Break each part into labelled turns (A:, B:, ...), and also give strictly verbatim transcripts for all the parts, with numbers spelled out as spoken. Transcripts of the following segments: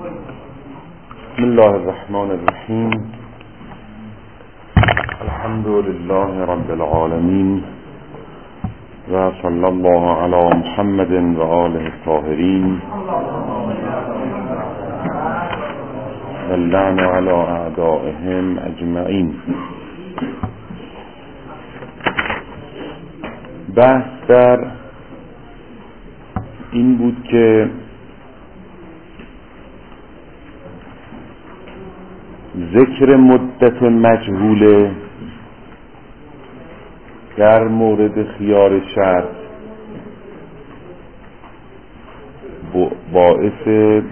A: بسم الله الرحمن الرحیم. الحمد لله رب العالمین و صلی الله علی محمد و آله الطاهرین و اللعن علی اعدائهم اجمعین. بحث در این بود که ذکر مدت مجهوله در مورد خیار شرط باعث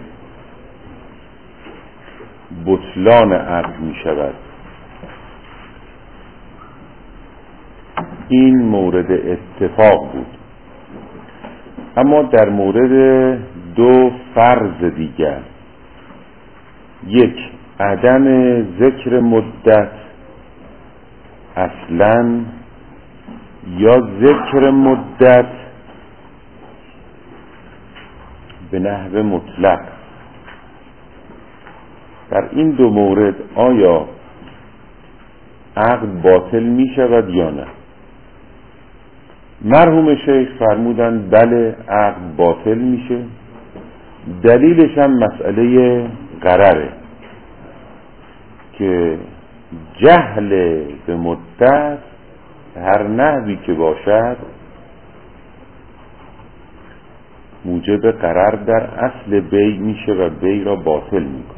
A: بطلان عقد می شود. این مورد اتفاق بود. اما در مورد دو فرض دیگر، یک عدم ذکر مدت اصلا یا ذکر مدت به نحو مطلق، در این دو مورد آیا عقد باطل می شود یا نه؟ مرحوم شیخ فرمودند بله عقد باطل میشه. دلیلش هم مسئله قراره که جهل به مدت هر نحوی که باشد موجب قرار در اصل بیع میشه و بیع را باطل میکنه.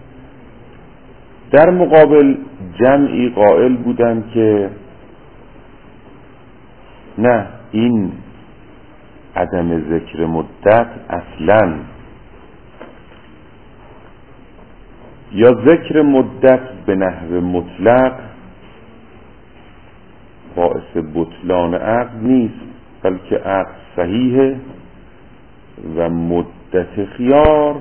A: در مقابل جمعی قائل بودن که نه، این عدم ذکر مدت اصلا یا ذکر مدت به نحو مطلق باعث بطلان عقد نیست، بلکه عقد صحیحه و مدت خیار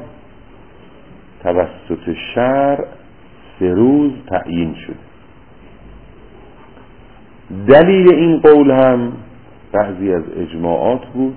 A: توسط شرع سه روز تعیین شده. دلیل این قول هم بعضی از اجماعات بود.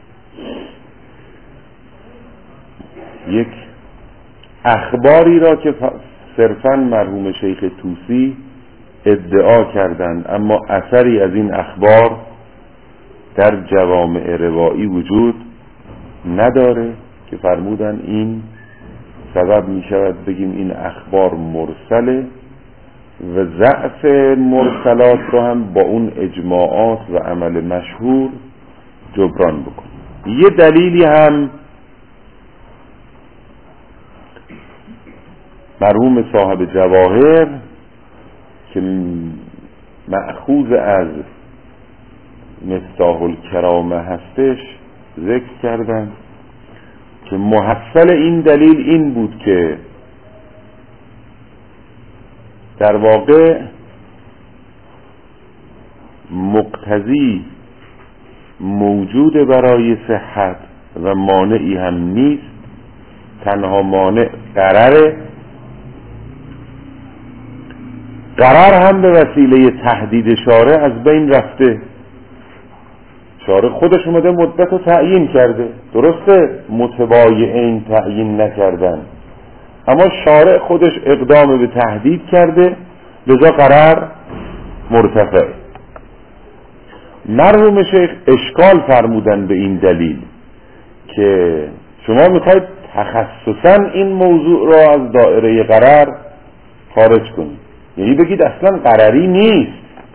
A: یک اخباری را که صرفاً مرحوم شیخ طوسی ادعا کردند، اما اثری از این اخبار در جوامع روایی وجود نداره که فرمودن این سبب می شود بگیم این اخبار مرسله و ضعف مرسلات رو هم با اون اجماعات و عمل مشهور جبران بکن. یه دلیلی هم مرحوم صاحب جواهر که مأخوذ از مفتاح الکرامه هستش ذکر کردن که محصل این دلیل این بود که در واقع مقتضی موجود برای صحت و مانعی هم نیست، تنها مانع قراره. قرار هم به وسیله تهدید شارع از بین رفته. شارع خودش اومده مدت رو تعیین کرده، درسته متبایعین تعیین نکردن، اما شارع خودش اقدام به تهدید کرده، لذا قرار مرتفع. مرحوم شیخ اشکال فرمودن به این دلیل که شما میخواید تخصصا این موضوع را از دائره قرار خارج کنید، یعنی بگید اصلا قراری نیست،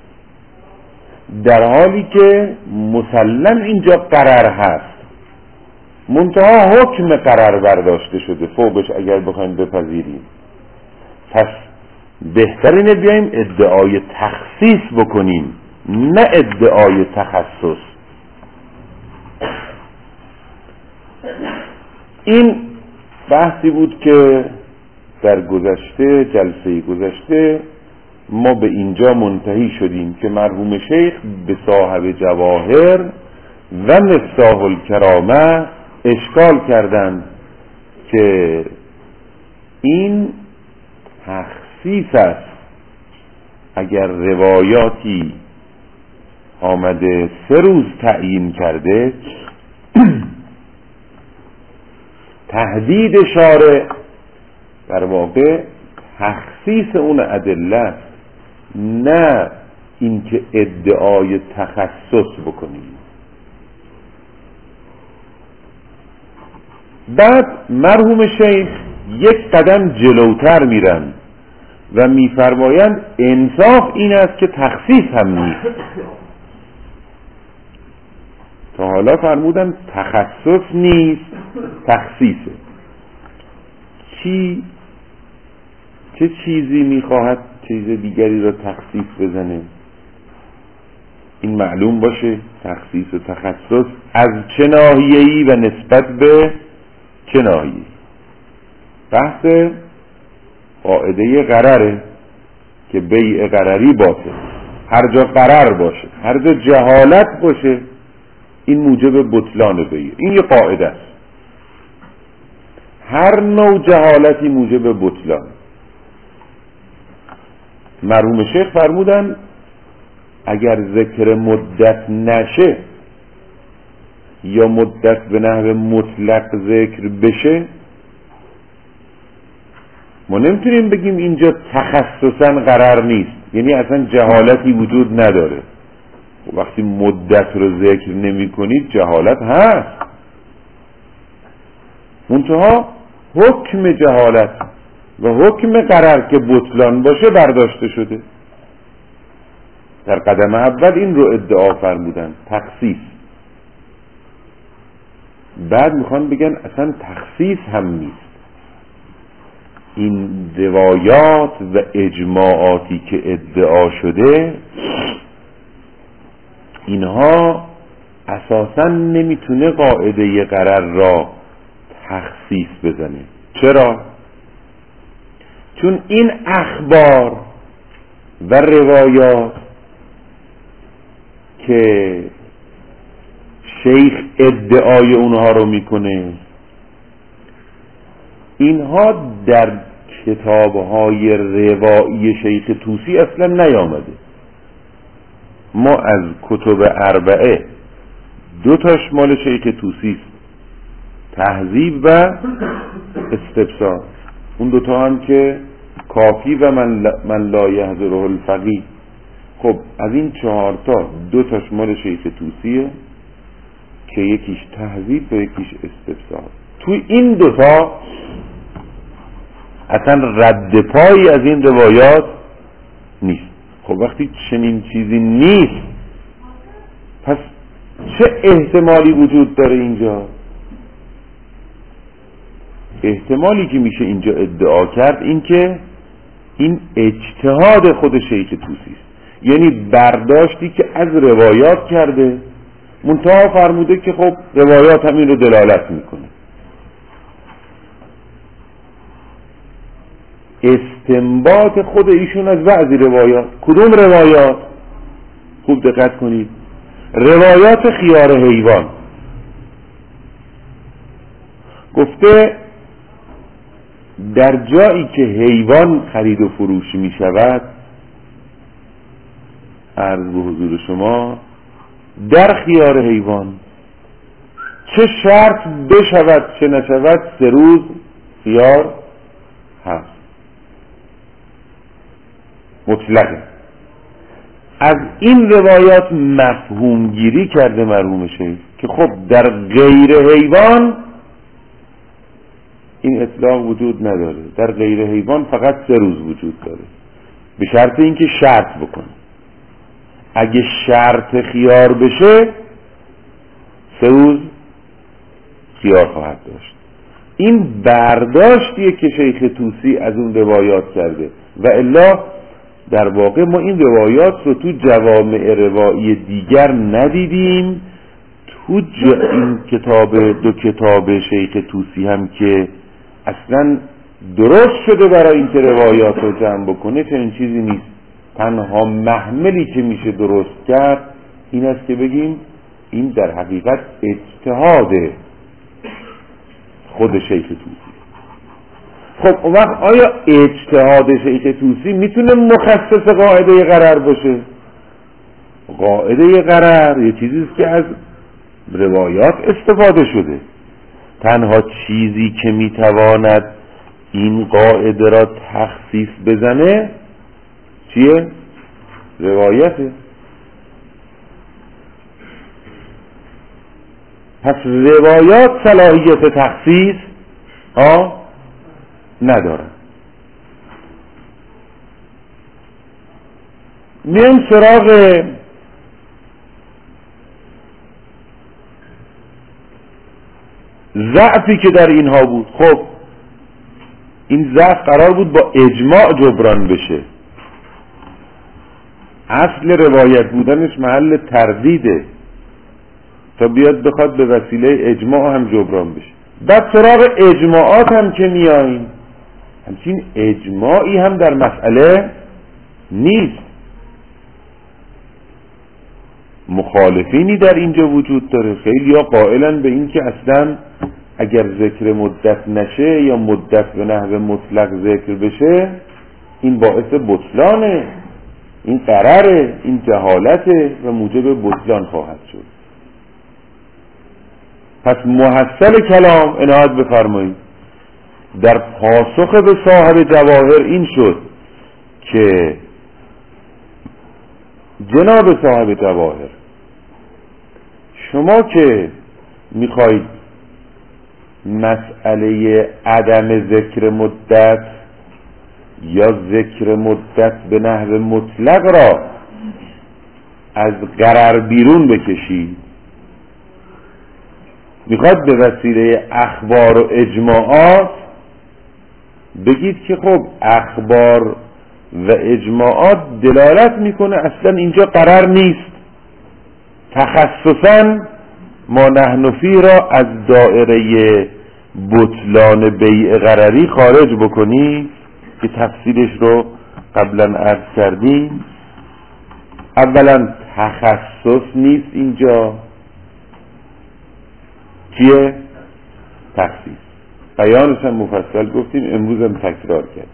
A: در حالی که مسلم اینجا قرار هست، منتها حکم قرار برداشته شده فوقش اگر بخوایم بپذیریم. پس بهترینه بیایم ادعای تخصیص بکنیم نه ادعای تخصص. این بحثی بود که در گذشته جلسه گذشته ما به اینجا منتهی شدیم که مرحوم شیخ به صاحب جواهر و مفتاح الکرامه اشکال کردند که این تخصیص است. اگر روایاتی آمده سه روز تعیین کرده، تهدید شارع در واقع تخصیص اون ادله است، نه اینکه ادعای تخصص بکنیم. بعد مرحوم شیخ یک قدم جلوتر میرن و میفرمایند انصاف این است که تخصیص هم نیست. تا حالا فرمودن تخصص نیست، تخصیصه. کی چه چیزی میخواهد چیز دیگری را تخصیص بزنه؟ این معلوم باشه تخصیص و تخصص از چه ناحیه‌ای و نسبت به چه ناحیه‌ای. بحث قاعده قراره که بیع قراری باطل، هر جا قرار باشه، هر جا جهالت باشه، این موجب بطلان بیع. این یه قاعده است، هر نوع جهالتی موجب بطلان. مرحوم شیخ فرمودن اگر ذکر مدت نشه یا مدت به نحو مطلق ذکر بشه، ما نمیتونیم بگیم اینجا تخصصا قرار نیست، یعنی اصلا جهالتی وجود نداره. وقتی مدت رو ذکر نمی کنید جهالت هست، منتها حکم جهالت و حکم قرار که بطلان باشه برداشته شده. در قدم اول این رو ادعا فرمودن، تخصیص. بعد میخوان بگن اصلا تخصیص هم نیست. این روایات و اجماعاتی که ادعا شده اینها اساسا نمیتونه قاعده قرار را تخصیص بزنه. چرا؟ چون این اخبار و روایات که شیخ ادعای اونها رو میکنه، اینها در کتابهای روایی شیخ طوسی اصلا نیامده. ما از کتب اربعه دو تاش مال شیخ طوسی است، تهذیب و استبصار. اون دوتا هم که کافی و من, لا من لا یحضره الفقیه. خب از این چهار تا دو تاش مال شیخ طوسیه که یکیش تهذیب و یکیش استبصار. توی این دوتا اصلا رد پایی از این روایات نیست. خب وقتی چنین چیزی نیست، پس چه احتمالی وجود داره اینجا؟ احتمالی که میشه اینجا ادعا کرد این که این اجتهاد خود شیخ طوسی است، یعنی برداشتی که از روایات کرده، منتها فرموده که خب روایات همین رو دلالت میکنه. استنباط خود ایشون از بعضی روایات. کدوم روایات؟ خوب دقت کنید. روایات خیار حیوان. گفته در جایی که حیوان خرید و فروش می شود، عرض به حضور شما، در خیار حیوان چه شرط بشود چه نشود سه روز خیار هست، مطلقه. از این روایات مفهوم گیری کرده مرحوم شیخ که خب در غیر حیوان این اطلاق وجود نداره، در غیر حیوان فقط سه روز وجود داره، به شرط اینکه شرط بکنه. اگه شرط خیار بشه سه روز خیار خواهد داشت. این برداشتیه که شیخ طوسی از اون روایات کرده و الا در واقع ما این روایات رو تو جوامع روایی دیگر ندیدیم. تو این کتاب، دو کتاب شیخ طوسی هم که اصلا درست شده برای این که روایات رو جمع بکنه چنین چیزی نیست. تنها محملی که میشه درست کرد این است که بگیم این در حقیقت اجتهاد خود شیخ طوسی. خب اون وقت آیا اجتهاد شیخ طوسی میتونه مخصص قاعده قرار باشه؟ قاعده قرار یه چیزی است که از روایات استفاده شده. تنها چیزی که میتواند این قاعده را تخصیص بزنه چیه؟ روایته. پس روایات صلاحیت تخصیص ها ندارن. میان سراغ ضعفی که در اینها بود. خب این ضعف قرار بود با اجماع جبران بشه. اصل روایت بودنش محل تردیده تا بیاد بخواد به وسیله اجماع هم جبران بشه. بعد سراغ اجماعات هم که میاییم، همچین اجماعی هم در مسئله نیست. مخالفینی در اینجا وجود داره. خیلی ها قائلن به این که اصلا اگر ذکر مدت نشه یا مدت به نحو مطلق ذکر بشه این باعث بطلانه، این قراره، این جهالته و موجب بطلان خواهد شد. پس محصل کلام عنایت بفرمایید در پاسخ به صاحب جواهر این شد که جناب صاحب جواهر، شما که میخواید مسئله عدم ذکر مدت یا ذکر مدت به نحو مطلق را از قرار بیرون بکشید، میخواد به وسیله اخبار و اجماعات بگید که خب اخبار و اجماعات دلالت میکنه اصلا اینجا قرار نیست، تخصصا ما نحن فی را از دائره بطلان بیع قراری خارج بکنی که تفصیلش رو قبلا عرض کردیم. اولا تخصص نیست اینجا، چیه؟ تخصیص. بیانش هم مفصل گفتیم، امروز هم تکرار کرد.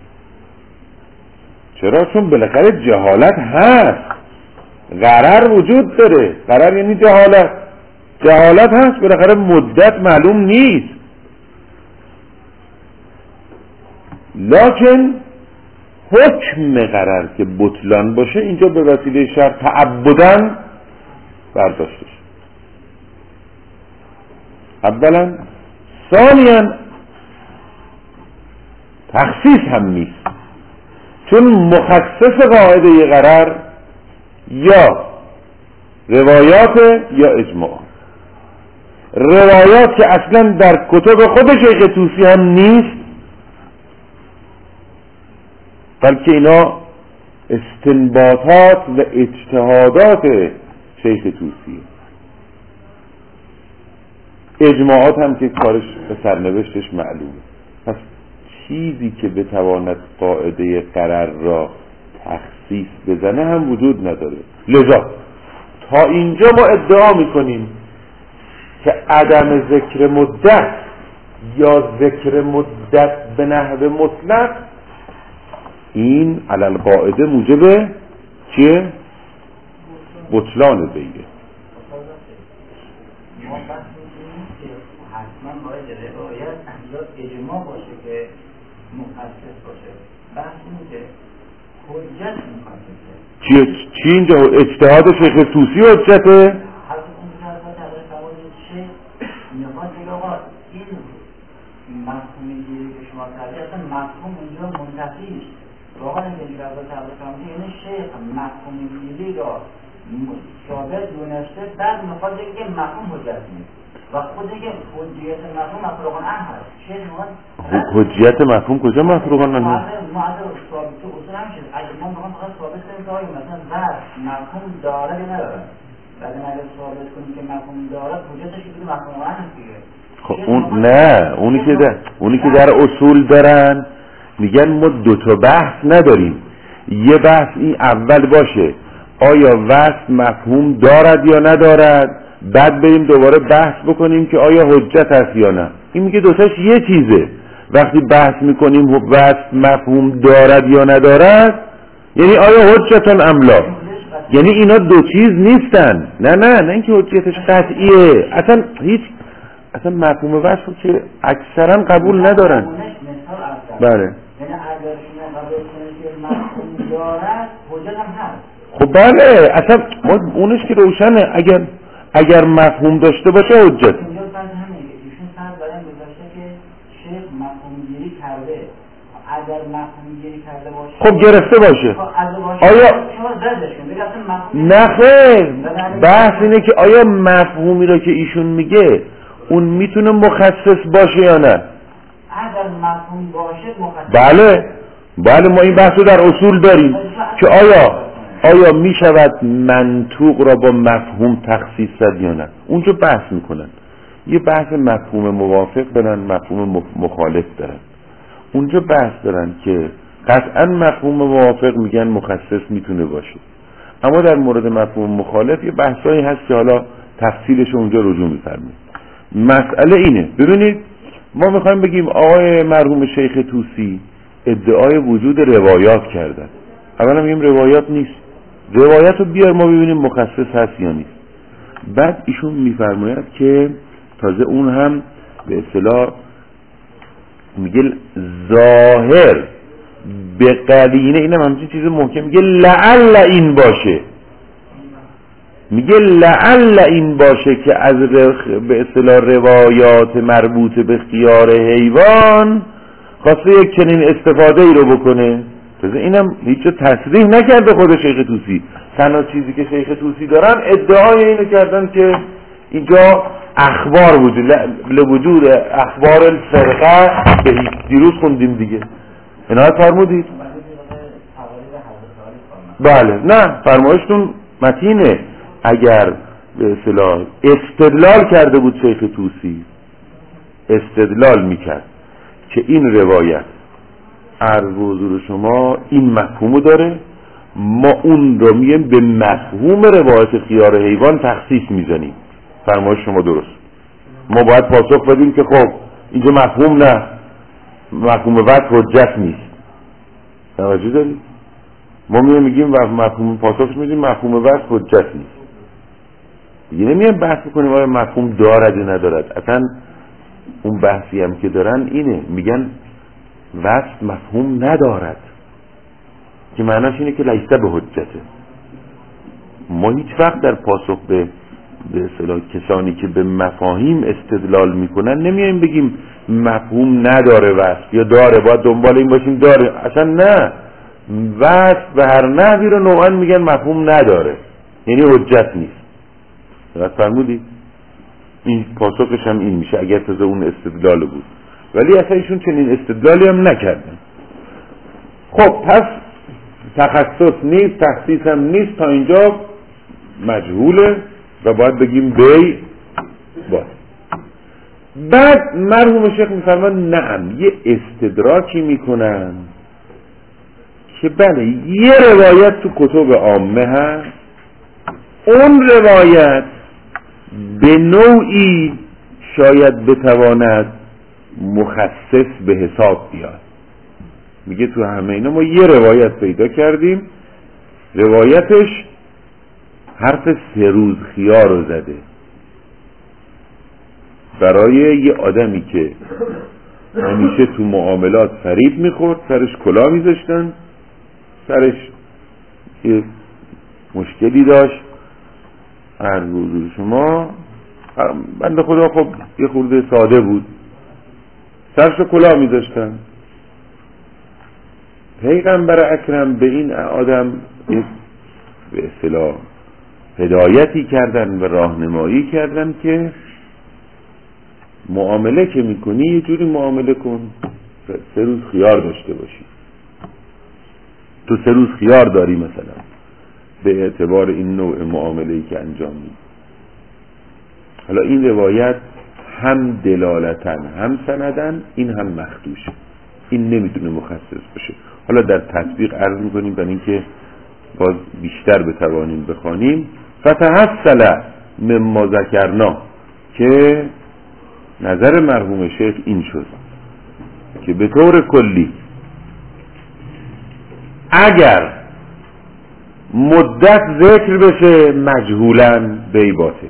A: چرا؟ چون بالاخره جهالت هست، غرر وجود داره. غرر یعنی جهالت، جهالت هست، بالاخره مدت معلوم نیست. لکن حکم غرر که بطلان باشه اینجا به وسیله شرط تعبداً برداشته شد. اولا. ثانیاً تخصیص هم نیست، چون مخصص قاعده غرر یا روایات یا اجماع. روایات که اصلا در کتب خود شیخ طوسی هم نیست، بلکه اینا استنباطات و اجتهادات شیخ طوسی. اجماعات هم که کارش به سرنوشتش معلومه. پس چیزی که بتواند قاعده قرر را تخصیص بزنه هم وجود نداره. لذا تا اینجا ما ادعا میکنیم که عدم ذکر مدت یا ذکر مدت به نحو مطلق این علل قاعده موجب چیه؟ بطلان بیه.
B: ما بحث میکنیم که حتما باید روایت یا اجماع باشه که مخصص باشه. بحث اینه که حجت مخصصه.
A: چیه؟ چی اینجا؟ اجتهاد شیخ طوسی حجته؟
B: حتی اون که حضرت علیه سوال چه میخواد بگه آقا این مفهومی که شما کردی اصلا مفهوم اونجا منتفی نیست. واقعا اینکه حضرت علیه سوال یعنی شیخ مفهومی میلی را ثابت دونسته، بعد میخواد بگه که مفهوم حجت نیست و خود که حجیت مفهوم مفروغان ان هست. شیخ میخواد
A: حجیت مفهوم کجا مفروغان ان هست؟
B: ما اگر ثابت تو اصول همشه، اگر ما بخوام فقط ثابت کنیم که آیا مثلا ظرف مفهوم داره یا نداره، بعد اگر ثابت کنیم که مفهوم داره حجتش که مفهوم ان هست دیگه.
A: خب اون نه، اونی که در اونی که در اصول دارن میگن ما دو تا بحث نداریم. یه بحث این اول باشه آیا وصف مفهوم دارد یا ندارد، بعد بریم دوباره بحث بکنیم که آیا حجت هست یا نه. این میگه دوتاش یه چیزه. وقتی بحث میکنیم وصف مفهوم دارد یا ندارد یعنی آیا حجتن ام لا، یعنی اینا دو چیز نیستن. نه نه نه اینکه حجتش قطعیه، اصلا هیچ اصلا مفهوم وصف که اکثرا قبول ندارن.
B: مثال
A: بله.
B: یعنی اگر شما قبول کنید که مفهوم دارد حجت هم هست.
A: خب بله اصلا اونش که روشنه، اگر اگر مفهوم داشته باشه حجت.
B: اینجا فرض همینه که ایشون فرض برای گذاشته که شیخ مفهوم گیری کرده، اگر مفهوم گیری کرده باشه
A: خب گرفته باشه.
B: خب از باشه
A: آیا
B: شما زدش کنید بگید اصلا مفهوم
A: نه خیر، بحث اینه که آیا مفهومی را که ایشون میگه اون میتونه مخصص باشه یا نه؟
B: اگر مفهوم باشه مخصص.
A: بله بله ما این بحث رو در اصول داریم که آیا آیا می شود منطوق را با مفهوم تخصیص زد یا نه. اونجا بحث میکنن، یه بحث مفهوم موافق دارن، مفهوم مخالف دارن. اونجا بحث دارن که قطعا مفهوم موافق میگن مخصص میتونه باشه، اما در مورد مفهوم مخالف یه بحثایی هست که حالا تفصیلش اونجا رجوع میفرماییم. مسئله اینه، ببینید ما میخوایم بگیم آقای مرحوم شیخ طوسی ادعای وجود روایات کردن. اولا میگیم روایات نیست، روایت رو بیار ما ببینیم مخصص هست یا نیست. بعد ایشون میفرماید که تازه اون هم به اصطلاح میگه ظاهر به قرینه، اینم همچین چیز محکم، میگه لعل این باشه، میگه لعل این باشه که از رخ به اصطلاح روایات مربوط به خیار حیوان خواسته یک چنین استفاده ای رو بکنه. تازه اینم هیچ تصریح نکرده خود شیخ طوسی، تنها چیزی که شیخ طوسی دارن ادعای اینو کردن که اینجا اخبار وجود لوجود اخبار الفرقه به دیروز خوندیم دیگه، عنایت فرمودید؟ بله نه فرمایشتون متینه. اگر به اصطلاح استدلال کرده بود شیخ طوسی، استدلال میکرد که این روایت عرض حضور شما این مفهومو داره، ما اون رو میگیم به مفهوم روایت خیار حیوان تخصیص میزنیم. فرمایش شما درست، ما باید پاسخ بدیم که خب اینجا مفهوم نه، مفهوم وقت حجت نیست. توجه دارید؟ ما میگیم و مفهوم پاسخ میدیم مفهوم وقت حجت نیست. دیگه نمیگیم بحث کنیم آیا مفهوم دارد یا ندارد. اصلا اون بحثی هم که دارن اینه، میگن وصف مفهوم ندارد که معناش اینه که لیسه به حجته. ما هیچ وقت در پاسخ به به اصطلاح کسانی که به مفاهیم استدلال میکنن نمیایم بگیم مفهوم نداره وصف یا داره، باید دنبال این باشیم داره. اصلا نه، وصف به هر نحوی رو نوعا میگن مفهوم نداره، یعنی حجت نیست. درست فرمودی؟ این پاسخش هم این میشه اگر تازه اون استدلال بود، ولی اصلا ایشون چنین استدلالی هم نکردن. خب پس تخصص نیست، تخصیص هم نیست، تا اینجا مجهوله و باید بگیم بی باید. بعد مرحوم شیخ میفرمان نعم یه استدراکی میکنن که بله یه روایت تو کتب عامه هست، اون روایت به نوعی شاید بتواند مخصص به حساب بیاد. میگه تو همه اینا ما یه روایت پیدا کردیم، روایتش حرف سه روز خیار رو زده برای یه آدمی که همیشه تو معاملات فریب میخورد، سرش کلاه میذاشتن، سرش یه مشکلی داشت، هر حضور شما بنده خدا خب یه خورده ساده بود، سرش کلاه میذاشتن. پیغمبر اکرم به این آدم به اصطلاح هدایتی کردن و راهنمایی کردن که معامله که میکنی یه جوری معامله کن سه روز خیار داشته باشی. تو سه روز خیار داری مثلا به اعتبار این نوع معامله‌ای که انجام میدی. حالا این روایت هم دلالتن هم سندن این هم مخدوشه، این نمیتونه مخصص باشه. حالا در تطبیق عرض میکنیم برای اینکه باز بیشتر بتوانیم بخوانیم. فتحصل مما ذکرنا که نظر مرحوم شیخ این شد که به طور کلی اگر مدت ذکر بشه مجهولاً بی باطل،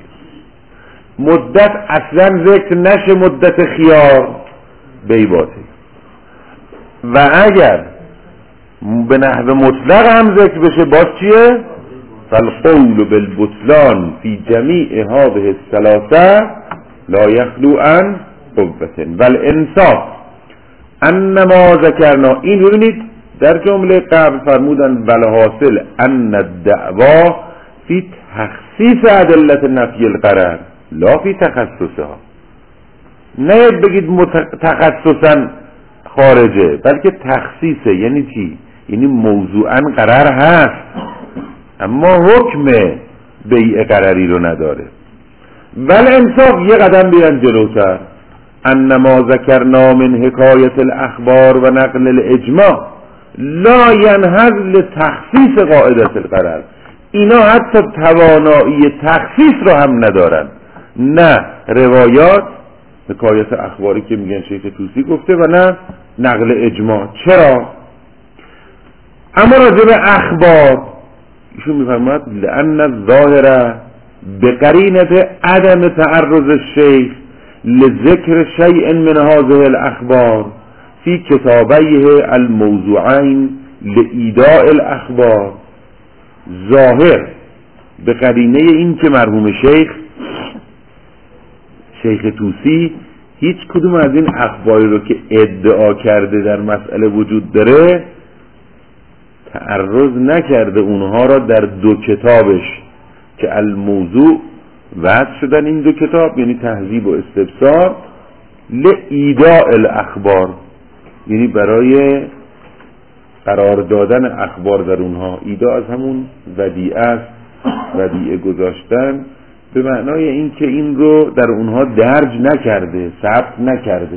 A: مدت اصلا ذکر نشه مدت خیار بی باطل. و اگر به نحو مطلق هم ذکر بشه باز چیه؟ فالقول بالبطلان فی جمیع هذه الثلاثه لا یخلو عن قوة والانصاف انما ذکرنا. این ببینید در جمله قبل فرمودن والحاصل ان الدعوا فی تخصیص ادلت نفی القرر لا فی تخصصها. نه بگید تخصصا خارجه بلکه تخصیصه. یعنی چی؟ یعنی موضوعا قرر هست اما حکم بیع قرری رو نداره. بل انصاف یه قدم بیان جلوتر انما ذکرنا من حکایت الاخبار و نقل الاجماع لا ینهض لتخصیص قاعدت القرر. اینا حتی توانایی تخصیص رو هم ندارن. نه روایات حکایت اخباری که میگن شیخ طوسی گفته و نه نقل اجماع. چرا؟ اما راجع به اخبار ایشون میفرماید لأن الظاهر بقرینه عدم تعرض الشیخ لذکر شیء من هذه الاخبار فی کتابیه الموضوعین لایداء الاخبار. ظاهر به قرینه این که مرحوم شیخ شیخ طوسی هیچ کدوم از این اخباری رو که ادعا کرده در مسئله وجود داره تعرض نکرده اونها را در دو کتابش که الموضوع وضع شدن. این دو کتاب یعنی تهذیب و استبصار لایداء الاخبار، یعنی برای قرار دادن اخبار در اونها. ایدا از همون ودیعه است، ودیعه گذاشتن به معنای این که این رو در اونها درج نکرده، ثبت نکرده.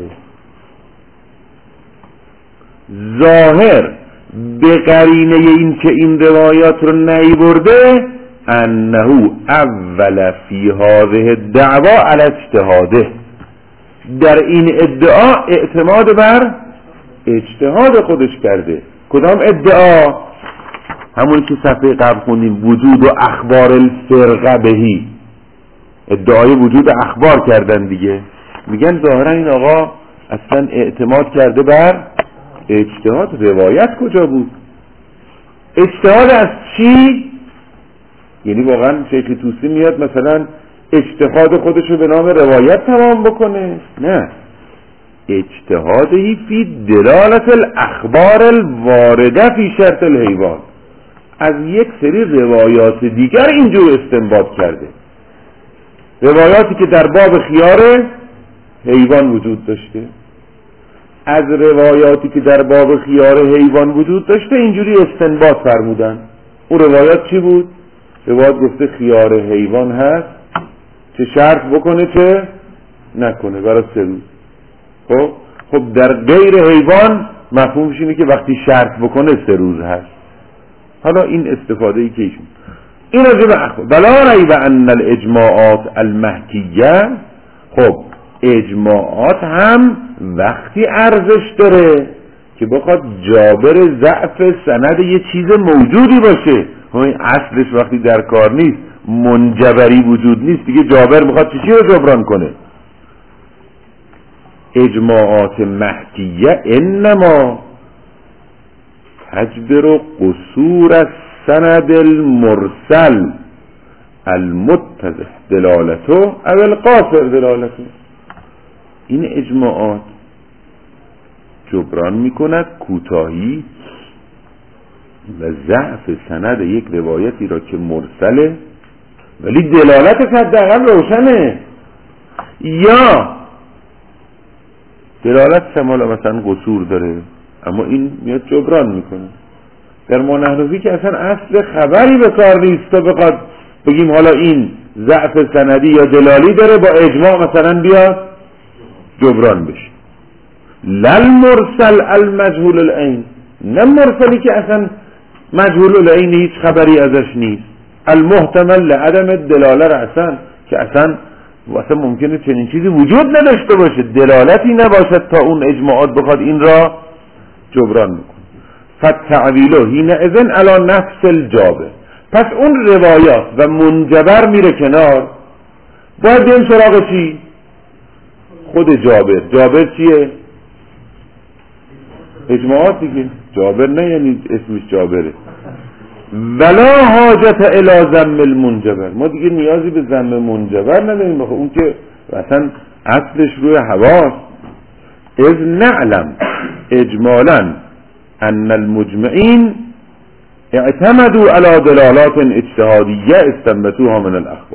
A: ظاهر به قرینه این که این روایات رو نیورده انه اول فی هذه الدعوا علی اجتهاده، در این ادعا اعتماد بر اجتهاد خودش کرده. کدام ادعا؟ همون که صفحه قبل خوندیم وجود و اخبار الفرقه بهی، ادعای وجود اخبار کردن دیگه. میگن ظاهرا این آقا اصلا اعتماد کرده بر اجتهاد. روایت کجا بود؟ اجتهاد از چی؟ یعنی واقعا شیخ طوسی میاد مثلا اجتهاد خودشو به نام روایت تمام بکنه؟ نه، اجتهادی فی دلالت الاخبار الوارده فی شرط الحیوان. از یک سری روایات دیگر اینجور استنباط کرده، روایاتی که در باب خیار حیوان وجود داشته. از روایاتی که در باب خیار حیوان وجود داشته اینجوری استنباط فرمودن. اون روایات چی بود؟ روایت گفته خیار حیوان هست، چه شرط بکنه چه نکنه برای سه روز. خب خب در غیر حیوان مفهومش اینه که وقتی شرط بکنه سه روز هست. حالا این استفاده ای که ایشون این راجع به اخبار بلا ریب ان الاجماعات المحکیه. خب اجماعات هم وقتی ارزش داره که بخواد جابر ضعف سند یه چیز موجودی باشه. همین اصلش وقتی در کار نیست، منجبری وجود نیست دیگه، جابر میخواد چی رو جبران کنه؟ اجماعات محکیه انما تجبر قصور السند المرسل المتضح دلالته او القاصر دلالته. این اجماعات جبران میکند کوتاهی و ضعف سند یک روایتی را که مرسله ولی دلالتش حداقل روشنه، یا دلالت شمال مثلا قصور داره اما این میاد جبران میکنه. در ما نحنفی که اصلا اصل خبری به کار نیست تا بخواد بگیم حالا این ضعف سندی یا دلالی داره با اجماع مثلا بیاد جبران بشه. لل مرسل المجهول العین، نه مرسلی که اصلا مجهول العین هیچ خبری ازش نیست. المحتمل لعدم دلاله رأسا، که اصلا اصلا ممکنه چنین چیزی وجود نداشته باشه، دلالتی نباشد تا اون اجماعات بخواد این را جبران بکنه. فتعویله هینه اذن علی نفس الجابر. پس اون روایات و منجبر میره کنار، باید بیم سراغ چی؟ خود جابر. جابر چیه؟ اجماعات دیگه. جابر نه یعنی اسمش جابره. ولا حاجت الی ذم المنجبر، ما دیگه نیازی به ذم منجبر نداریم، بخواه اون که اصلا اصلش روی حواس. اذ نعلم اجمالا ان المجمعین اعتمدوا على دلالات اجتهادیه استنبطوها من الاخبار.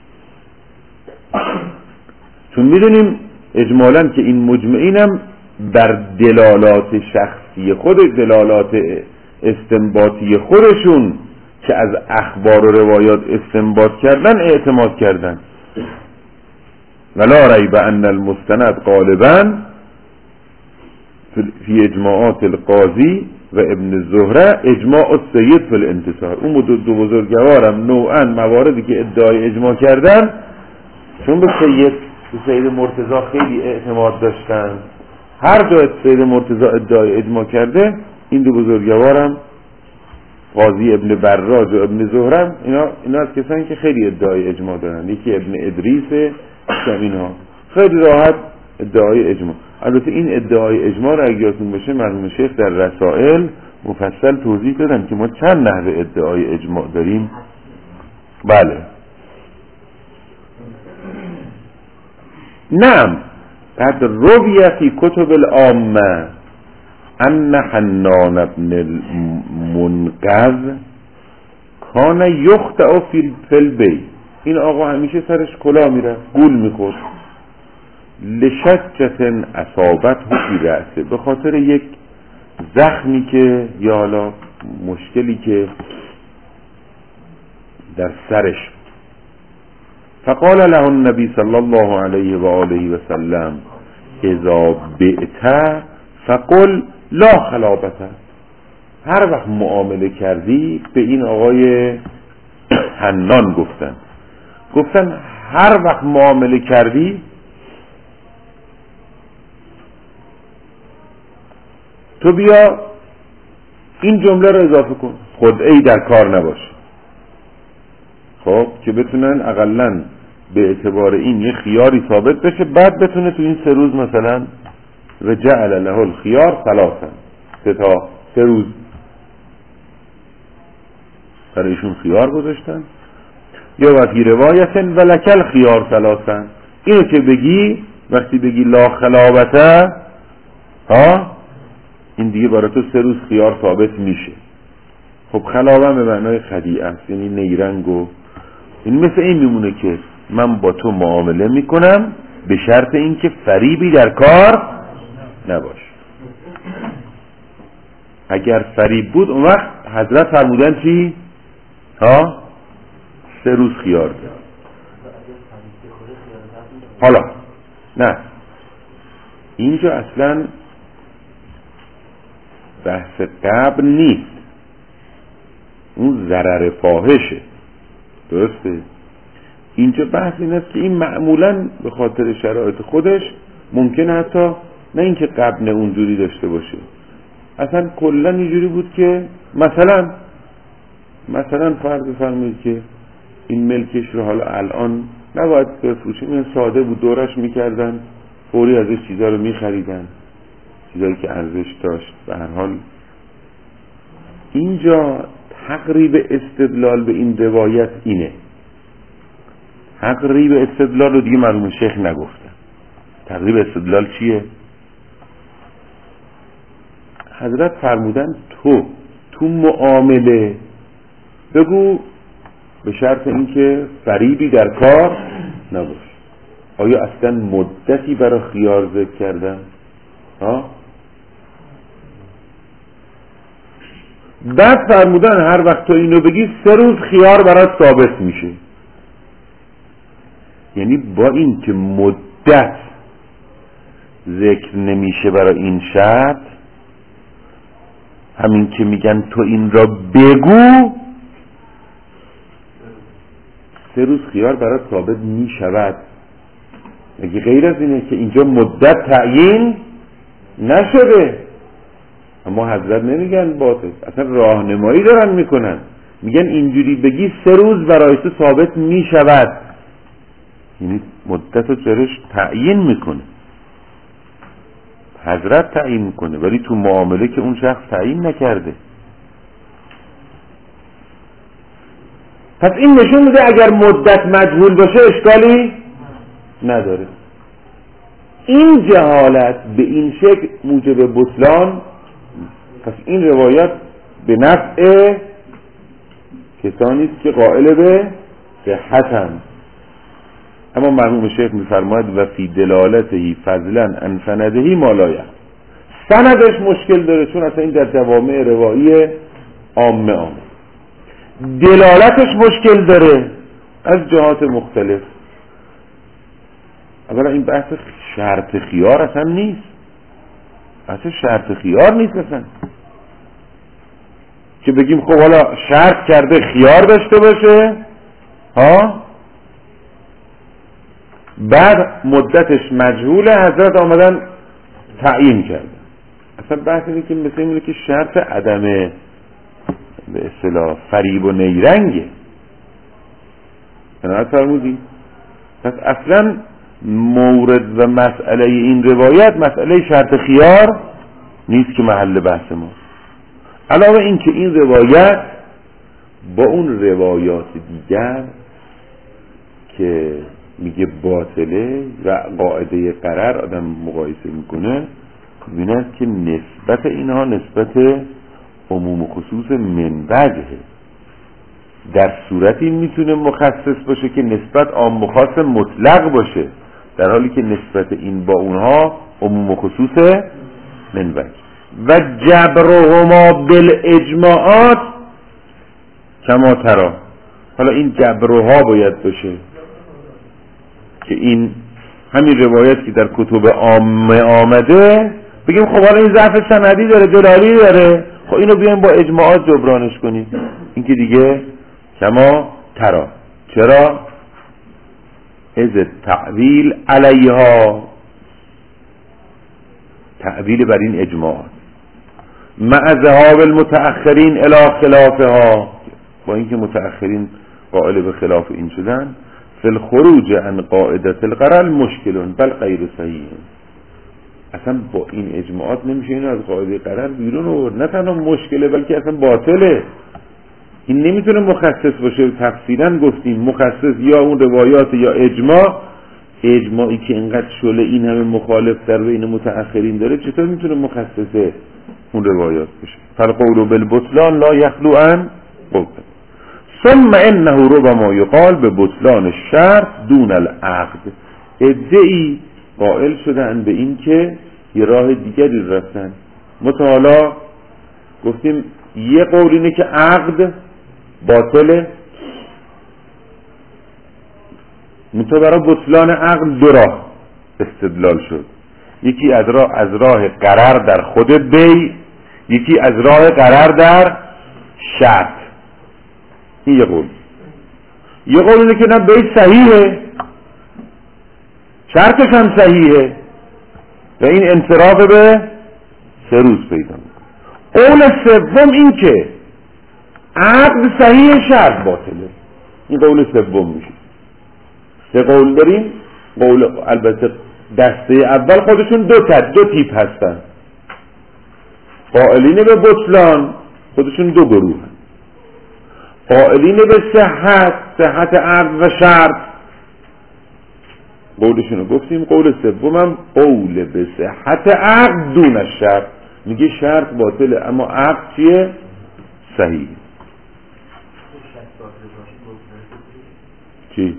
A: چون میدونیم اجمالا که این مجمعین هم بر دلالات شخصی خود، دلالات استنباطی خودشون که از اخبار و روایات استنباط کردن اعتماد کردن. ولا ریب ان المستند غالبا فی اجماعات القاضی و ابن زهره اجماع السید فی الانتصار. اون دو, دو بزرگوارم نوعا مواردی که ادعای اجماع کردن، چون به سید به سید مرتضی خیلی اعتماد داشتن، هر جا سید مرتضی ادعای اجماع کرده، این دو بزرگوارم قاضی ابن براج و ابن زهرم، اینا اینا از کسانی که خیلی ادعای اجماع دارن. یکی ابن ادریسه، اینها خیلی راحت ادعای اجماع. البته این ادعای اجماع را اگه یادتون باشه مرحوم شیخ در رسائل مفصل توضیح دادن که ما چند نحوه ادعای اجماع داریم. بله نعم. بعد رویه فی کتب العامه ان حنان ابن المنقذ کان یخطئ فی البیت. این آقا همیشه سرش کلا میره، گول میخورد. لشجت اصابت فی رأسه، به خاطر یک زخمی که یا حالا مشکلی که در سرش. فقال له النبی صلی الله علیه و آله و سلم اذا بعت فقل لا خلابت. هر وقت معامله کردی، به این آقای حنان گفتن گفتن هر وقت معامله کردی تو بیا این جمله رو اضافه کن، خدعه‌ای در کار نباشه. خب که بتونن اقلن به اعتبار این یه خیاری ثابت بشه، بعد بتونه تو این سه روز مثلا و جعل له الخيار ثلاثا، سه تا سه روز برایشون خیار گذاشتن. یا و فی روایت ولکل خیار ثلاثا، اینو که بگی وقتی بگی لا خلابته ها، این دیگه برای تو سه روز خیار ثابت میشه. خب خلابه به معنای خدیعه است، یعنی نیرنگ. و این مثل این میمونه که من با تو معامله میکنم به شرط اینکه فریبی در کار نباش. اگر فریب بود اون وقت حضرت فرمودن چی؟ ها؟ سه روز خیار ده. حالا نه، اینجا اصلا بحث قبل نیست، اون ضرر فاحشه، درسته؟ اینجا بحث این است که این معمولا به خاطر شرایط خودش ممکنه حتی نه اینکه قبل اونجوری داشته باشه، اصلا کلا اینجوری بود که مثلا مثلا فرض بفرمایید که این ملکش رو حالا الان نباید بفروشیم، این ساده بود، دورش میکردن، فوری ازش چیزا رو میخریدن، چیزایی که ارزش داشت. به هر حال اینجا تقریب استدلال به این روایت اینه. تقریب استدلال رو دیگه مرحوم شیخ نگفتن. تقریب استدلال چیه؟ حضرت فرمودن تو تو معامله بگو به شرط اینکه فریبی در کار نباشه. آیا اصلا مدتی برای خیار ذکر کردن؟ ها؟ بعد فرمودن هر وقت تو اینو بگی سه روز خیار برات ثابت میشه. یعنی با این که مدت ذکر نمیشه برای این شرط، همین که میگن تو این را بگو سه روز خیار برات ثابت میشود. مگه غیر از اینه که اینجا مدت تعیین نشده؟ اما حضرت نمیگن باطل، اصلا راهنمایی دارن میکنن، میگن اینجوری بگی سه روز برای تو ثابت میشود، یعنی مدت رو جرش تعیین میکنه. حضرت تعیین کنه، ولی تو معامله که اون شخص تعیین نکرده. پس این نشون میده اگر مدت مجهول باشه اشکالی نداره. این جهالت به این شکل موجب بطلان، پس این روایت به نفع کسانی است که قائل به صحتند. اما مرحوم شیخ میفرماید و فی دلالته فضلا عن سنده ما لا یخفی، سندش مشکل داره چون اصلا این در جوامع روایی عامه آمد. دلالتش مشکل داره از جهات مختلف. اولا این بحث شرط خیار اصلا نیست، اصلا شرط خیار نیست اصلا که بگیم خب حالا شرط کرده خیار داشته باشه ها، بعد مدتش مجهوله حضرت آمدن تعیین کرده. اصلا بحث اینه که مثل اینه که شرط عدم به اصطلاح فریب و نیرنگه. قناعت فرمودی؟ پس اصلا مورد و مسئله این روایت مسئله شرط خیار نیست که محل بحث ما. علاوه این که این روایت با اون روایات دیگر که میگه باطله و قاعده قرار آدم مقایسه میکنه، میبینه که نسبت اینها نسبت عموم و خصوص من وجهه. در صورتی میتونه مخصص باشه که نسبت عام و خاص مطلق باشه، در حالی که نسبت این با اونها عموم و خصوص من وجه. و جبرهما بالاجماعات کما ترا. حالا این جبرها باید باشه که این همین روایت که در کتب عامه آمده بگیم خب حالا این ضعف سندی داره، دلالی داره، خب اینو بیایم با اجماعات جبرانش کنیم. این که دیگه کما ترا. چرا؟ از تعویل علیها، تعویل بر این اجماعات، مع ذهاب المتأخرین الی خلافها، با اینکه متأخرین قائل به خلاف این شدن، فی الخروج عن قاعده القرار مشکل بل غیر صحیح. اصلا با این اجماعات نمیشه اینو از قاعده قرار بیرون آورد. نه تنها مشکله بلکه اصلا باطله. این نمیتونه مخصص باشه. تفصیلا گفتیم مخصص یا اون روایات یا اجماع. اجماعی که اینقدر شله این همه مخالف در بین متأخرین داره چطور میتونه مخصص اون روایات بشه؟ فالقول بالبطلان لا یخلو عن قول. ثم انه ربما یقال به بطلان الشرط دون العقد. ادعی قائل شدن به این که یه راه دیگری رفتن. متعالا گفتیم یه قول اینه که عقد باطله، منتها برای بطلان عقد دو راه استدلال شد. یکی از راه از راه قرار در خود بی، یکی از راه قرار در شرط. این یه قول. یه قول اینه که نه بی صحیحه، شرطش هم صحیحه و این انصراف به سه روز پیدا میکنه. قول سوم این که عقد صحیح شرط باطله. این قول سوم میشه. سه قول داریم. قول البته دسته اول خودشون دو تا دو تیپ هستن. قائلین به بطلان خودشون دو گروه هستن. قائلین به صحت، صحت عقد و شرط قولشونو گفتیم. قول سومم قول به صحت عقد دون الشرط، میگه شرط باطله اما عقد چیه؟ صحیح. چی؟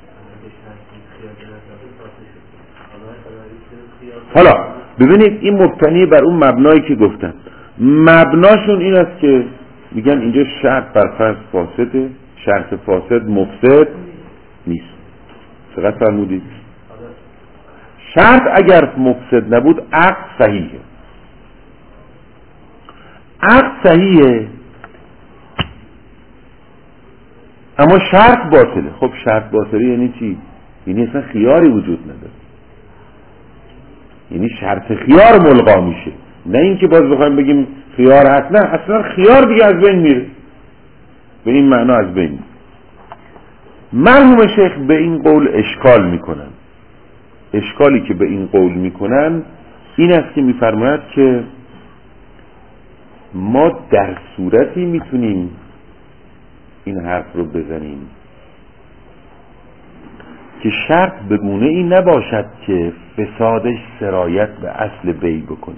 A: حالا ببینید این مبتنی بر اون مبنایی که گفتن. مبناشون این است که میگن اینجا شرط بر فرض فاسده، شرط فاسد مفسد نیست. چقدر فرمودید؟ شرط اگر مفسد نبود عقد صحیحه. عقد صحیحه اما شرط باطله. خب شرط باطله یعنی چی؟ یعنی اصلا خیاری وجود نداره. یعنی شرط خیار ملغا میشه، نه اینکه باز بخوایم بگیم خیار هست. نه، اصلا خیار دیگه از بین میره. به این معنا از بین میره. مرحوم شیخ به این قول اشکال میکنن. اشکالی که به این قول میکنن این است که میفرماید که ما در صورتی میتونیم این حرف رو بزنیم که شرط به گونه ای نباشد که فسادش سرایت به اصل بیع بکنه.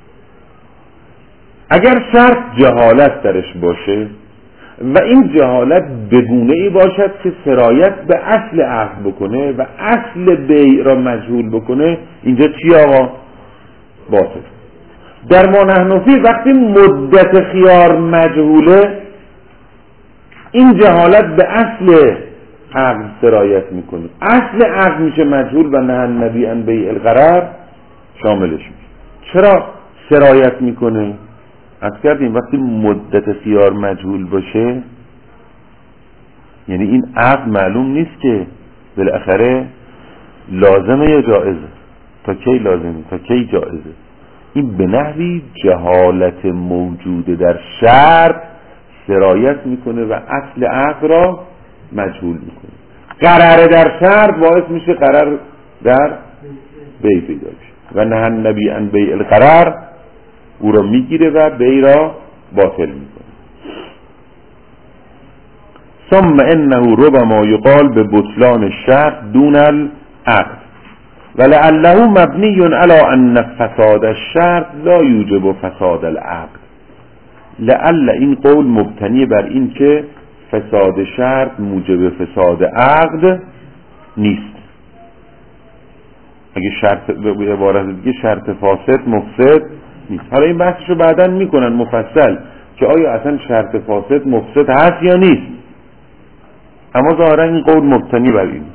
A: اگر شرط جهالت درش باشه و این جهالت به گونه ای باشد که سرایت به اصل عقد بکنه و اصل بیع را مجهول بکنه، اینجا چی آقا؟ باطل. در ما نحنفی وقتی مدت خیار مجهوله، این جهالت به اصل عقد سرایت میکنه، اصل عقد میشه مجهول و نهی النبی عن بیع الغرر شاملش میشه. چرا سرایت میکنه؟ از کردیم وقتی مدت خیار مجهول باشه یعنی این عقد معلوم نیست که بالاخره لازمه یا جائزه، تا کی لازمه تا کی جائزه. این به نحوی جهالت موجود در شرط سرایت میکنه و اصل عقد را مجهول میکنه. قرار در شرط باعث میشه قرار در بیع پیدا بشه و نهی النبی عن بیع الغرر او را میگیره و بیع را باطل میکنه. ثم انه ربما یقال به بطلان الشرط دون العقد ولعله مبنی علی ان فساد الشرط لا یوجب فساد العقد. لعل این قول مبتنی بر این که فساد شرط موجب فساد عقد نیست. اگه شرط به عبارت دیگه شرط فاسد مفسد نیست. حالا این بحثشو بعداً میکنن مفصل که آیا اصلا شرط فاسد مفسد هست یا نیست، اما ظاهرا این قول مبتنی بر این.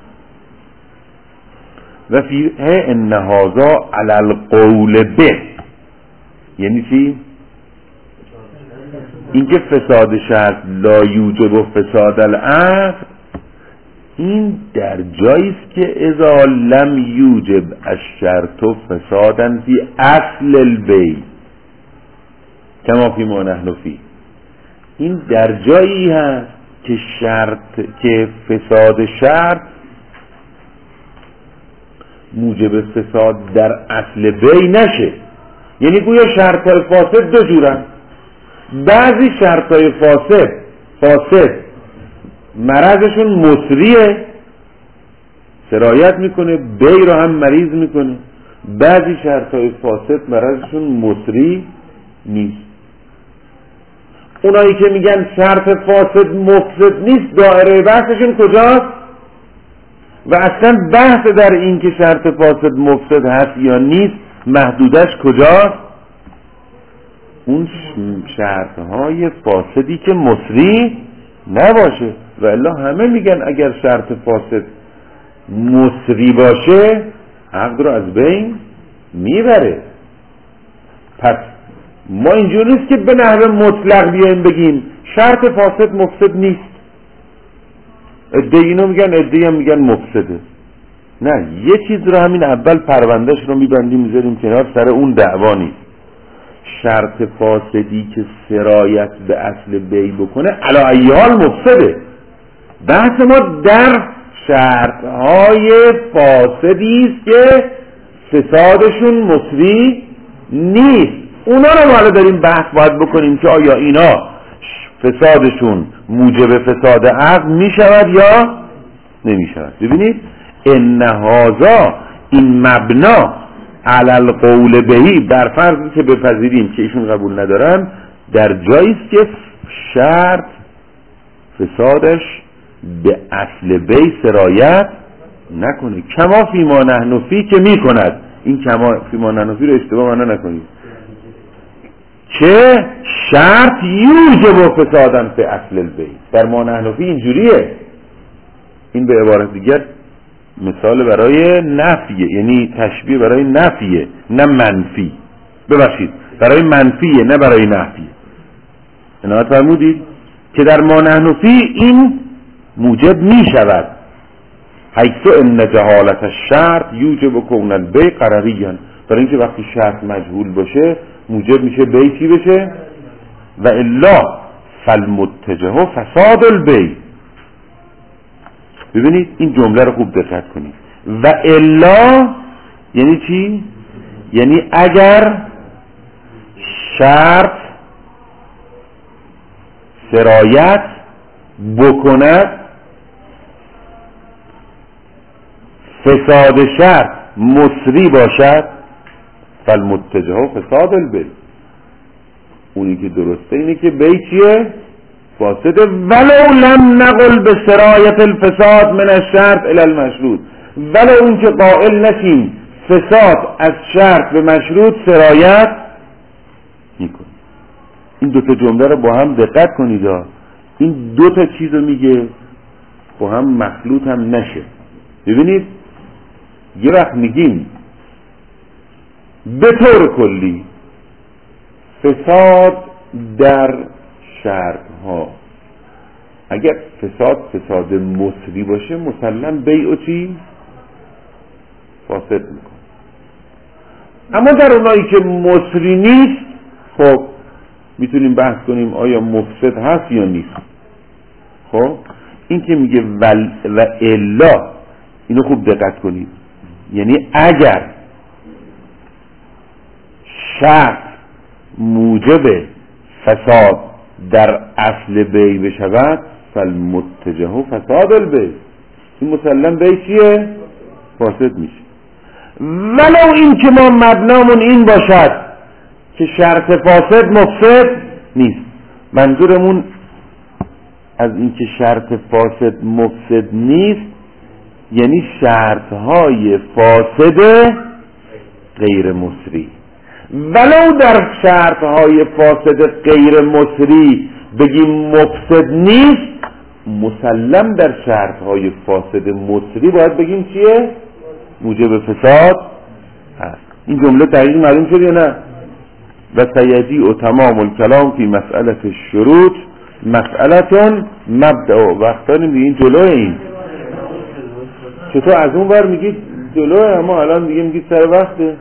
A: و فیه ان هذا علی القول به، یعنی چی؟ اینکه فساد شرط لا یوجب فساد العقد، این در جایی است که اذا لم یوجب الشرط فسادا فی اصل البیع کما فی ما نحن فی. این در جایی هست که شرط که فساد شرط موجب فساد در اصل بیع نشه. یعنی گویا شرط‌های فاسد دو جورن. بعضی شرط‌های فاسد فاسد مرضشون مسریه، سرایت میکنه، بیع رو هم مریض میکنه. بعضی شرط‌های فاسد مرضشون مسری نیست. اونایی که میگن شرط فاسد مفسد نیست دایره بحثشون کجاست؟ و اصلا بحث در این که شرط فاسد مفسد هست یا نیست محدودش کجاست؟ اون شرطهای فاسدی که مسری نباشه. و الا همه میگن اگر شرط فاسد مسری باشه عقد رو از بین میبره. پس ما اینجور نیست که به نحو مطلق بیایم بگیم شرط فاسد مفسد نیست. عده اینو میگن، عده هم میگن مفسده. نه، یه چیز رو همین اول پروندهش رو میبندیم میذاریم کنار، سر اون دعوا نیست. شرط فاسدی که سرایت به اصل بیع بکنه علی ای حال مفسده. بحث ما در شرطهای فاسدی است که فسادشون مسری نیست. اونا رو ما داریم بحث باید بکنیم که آیا اینا فسادشون موجب فساد عقد می شود یا نمی شود. ببینید ان هذا این مبنا علی القول بهی، در فرضی که بپذیریم که ایشون قبول ندارن، در جایی است که شرط فسادش به اصل بی سرایت نکنه. کما فی ما نحن فی که می کند. این کما فی ما نحن فی رو اشتباه معنا نکنید که شرط یوجب فسادا فی اصل البیع. در ما نحن فی اینجوریه. این به عبارت دیگر مثال برای نفیه، یعنی تشبیه برای نفیه نه منفی. ببخشید برای منفیه نه برای نفیه. عنایت فرمودید که در ما نحن فی این موجب می شود حیث ان جهالت الشرط یوجب کون البیع قرریاً. برای اینکه وقتی شرط مجهول باشه موجب میشه بیع چی بشه؟ و الا فالمتجه فساد البیع. ببینید این جمله رو خوب دقت کنید. و الا یعنی چی؟ یعنی اگر شرط سرایت بکند، فساد شرط مصری باشد، فالمتجه فساد البی. اونی که درسته اینه که بی چیه؟ فاسده، ولو لم نقل به سرایت الفساد من الشرط الى المشروط، ولو اون که قائل نشیم فساد از شرط به مشروط سرایت میکنه. این دوتا جمله رو با هم دقت کنید، این دوتا چیز رو میگه با هم مخلوط هم نشه. ببینید یه وقت میگیم به طور کلی فساد در شرط ها، اگر فساد فساد مصری باشه مسلم بیع و چی؟ فاسد میکنه. اما در اونایی که مصری نیست، خب میتونیم بحث کنیم آیا مفسد هست یا نیست. خب این که میگه ول و الا، اینو خوب دقت کنید، یعنی اگر شرط موجب فساد در اصل بی بشود، فالمتجه فساد البی، این مسلم بی چیه؟ فاسد میشه. ولو این که ما مبنامون این باشد که شرط فاسد مفسد نیست. منظورمون از این که شرط فاسد مفسد نیست یعنی شرطهای فاسد غیر مصری. ولو در شرطهای فاسد غیر مصری بگیم مفسد نیست، مسلم در شرطهای فاسد مصری باید بگیم چیه؟ موجب فساد هست. این جمله دقیق معلوم شد یا نه؟ و سیدی و تمام الکلام فی مسئله الشروط مسئلتون مبدأ. وقتا میگین جلوه این چطور از اون ور میگید جلوه، اما الان دیگه میگید سر وقته.